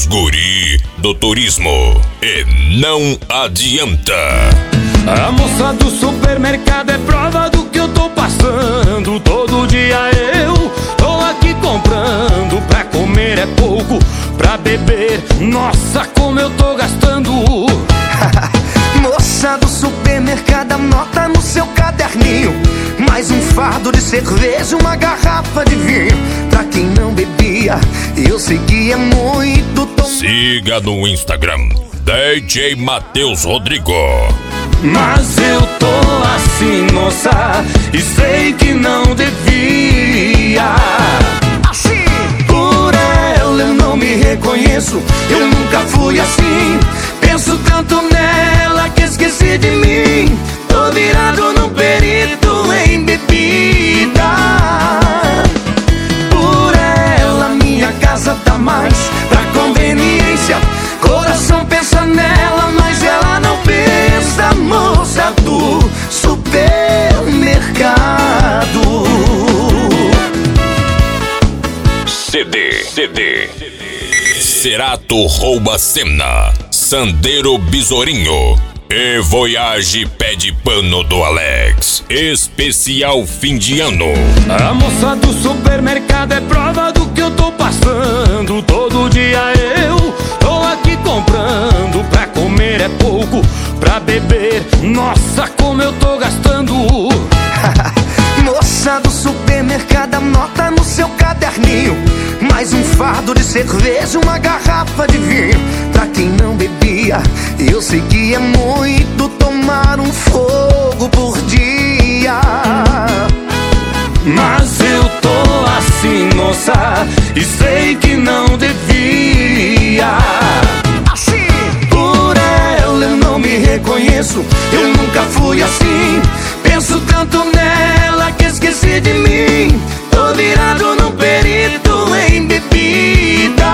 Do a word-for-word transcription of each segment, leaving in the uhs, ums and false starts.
guri do turismo. E não adianta. A moça do supermercado é prova do que eu tô passando. Todo dia eu tô aqui comprando. Pra comer é pouco, pra beber, nossa, como eu tô gastando. Moça do supermercado, anota no seu caderninho: mais um fardo de cerveja, uma garrafa de vinho. Pra quem não bebia, eu sei que é muito tom. Siga no Instagram D J Matheus Rodrigo. Mas eu tô assim, moça, e sei que não devia. Assim, por ela eu não me reconheço. Eu nunca fui assim. Penso tanto nela que esqueci de mim. Tô virado num perito em bebida. Por ela minha casa tá mais pra conveniência. Coração pensa nela, mas ela não pensa. Moça do supermercado. C D, C D. Cerato Rouba Semna, Sandero Besourinho e Voyage Pé de Pano do Alex. Especial fim de ano. A moça do supermercado é prova do que eu tô passando. Todo dia eu tô aqui comprando. Pra comer é pouco, pra beber, nossa, como eu tô gastando. moça do supermercado, anota no seu caderninho: mais um fardo de cerveja, uma garrafa de vinho. Pra quem não bebia, eu sei que é muito tomar um fogo por dia. Mas eu tô assim, moça, e sei que não devia. Assim, por ela eu não me reconheço. Eu nunca fui assim. Penso tanto nela que esqueci de mim. Tô virado num perito em bebida.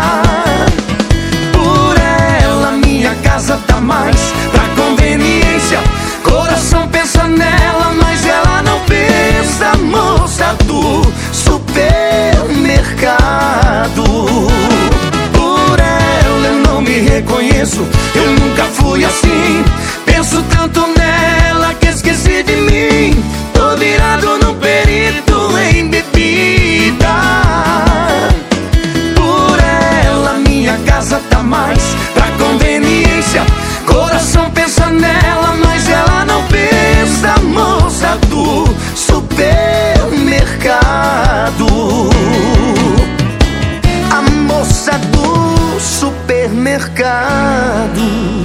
Por ela minha casa tá mais pra conveniência. Coração pensa nela, mas ela não pensa. Moça do supermercado. Por ela eu não me reconheço. Eu nunca fui assim. Penso tanto nela que esqueci de mim. Tô virado num perito em bebida. Por ela minha casa tá mais pra conveniência. Coração pensa nela, mas ela não pensa. Moça do supermercado. a moça do supermercado.